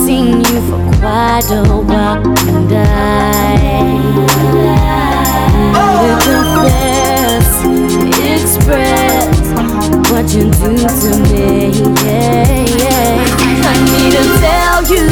seen you for quite a while, and I confess, express what you do to me. I need to tell you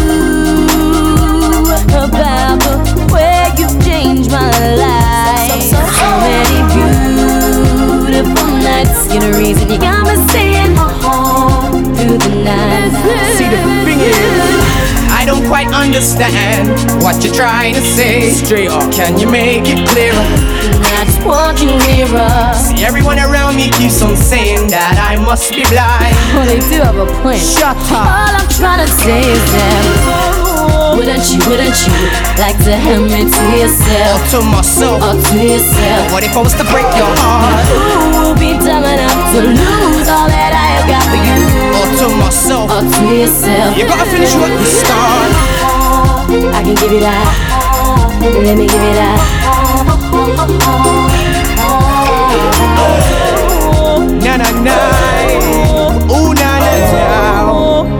about the way you changed my life. So many beautiful nights, you're the reason you got me staying home through the night. See, the thing is, I don't quite understand what you're trying to say. Straight up, can you make it clearer? I just want you nearer. See, everyone around me keeps on saying that I must be blind. Well, they do have a point. Shut up. All I'm trying to say is that wouldn't you like to hand me to yourself? To myself. Or to yourself? What if I was to break your heart? Who would be dumb enough to lose all that I have got for you? Or to myself. Or to yourself? You gotta finish what you start. I can give you that. Let me give you that. Na na na. Ooh na na na.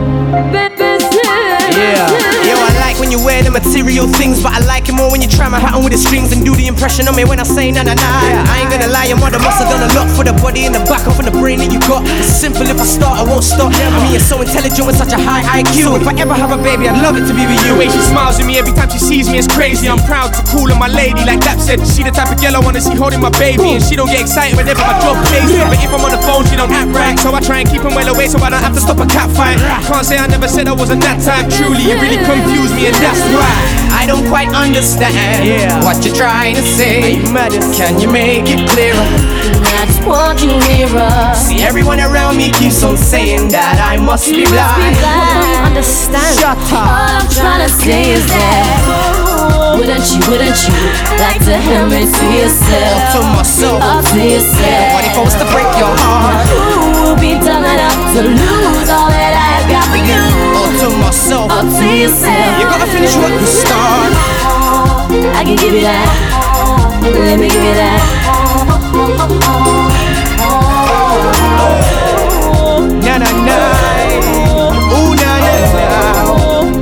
Yeah. Yo, I like when you wear the material things, but I like it more when you try my hat on with the strings and do the impression on me when I say na na na. I ain't gonna lie, your mother must have done a lot for the body and the back off and the brain that you got. It's simple, if I start, I won't stop. I mean, you're so intelligent with such a high IQ. So if I ever have a baby, I'd love it to be with you. The way she smiles at me every time she sees me is crazy. I'm proud to call her my lady, like Dap said. She the type of girl I wanna see holding my baby, and she don't get excited whenever my job plays. But if I'm on the phone, she don't act right, so I try and keep him well away so I don't have to stop a cat fight. Can't say I never said I wasn't that type. Truly, you really confused me, and that's why I don't quite understand what you're trying to say. Can you make it clearer? I just want you nearer. See, everyone around me keeps on saying that I must be blind. Understand? Shut up. All I'm trying to say is that wouldn't you like to hand me to yourself? To myself. Or to yourself? What if I was to break your heart? Who would be dumb enough to lose all that I have got for you? Or to myself. Or to yourself? You gotta finish what you start. I can give you that. Let me give you that. Na na na. Ooh na na na.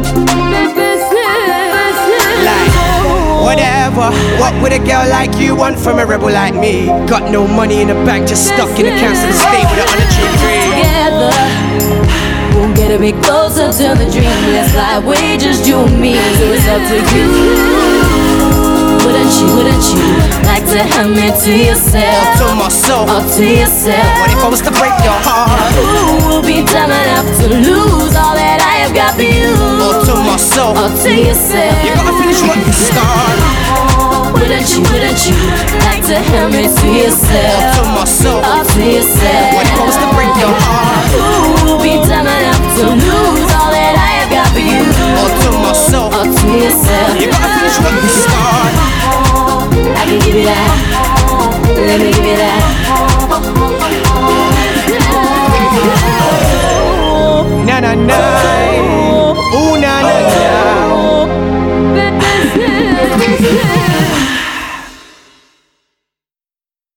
Like, whatever. What would a girl like you want from a rebel like me? Got no money in the bank, just stuck in a cancer state with an unachieved dream. Together, we'll get a bit closer to the dream. Let's fly away, just you and me. So it's up to you. Wouldn't you like to hand me to yourself? To myself. Or to yourself? What if I was to break your heart? Who will be dumb enough to lose all that I have got for you? Or to myself. Or to yourself? You gotta finish what you start. Wouldn't you like to hand me to yourself? To myself. Or to yourself? What if I was to break your heart? Who will be dumb enough to lose all that I have got for you? Or to myself. Or to yourself? You gotta finish what you start. I can give you that. Let me give you that.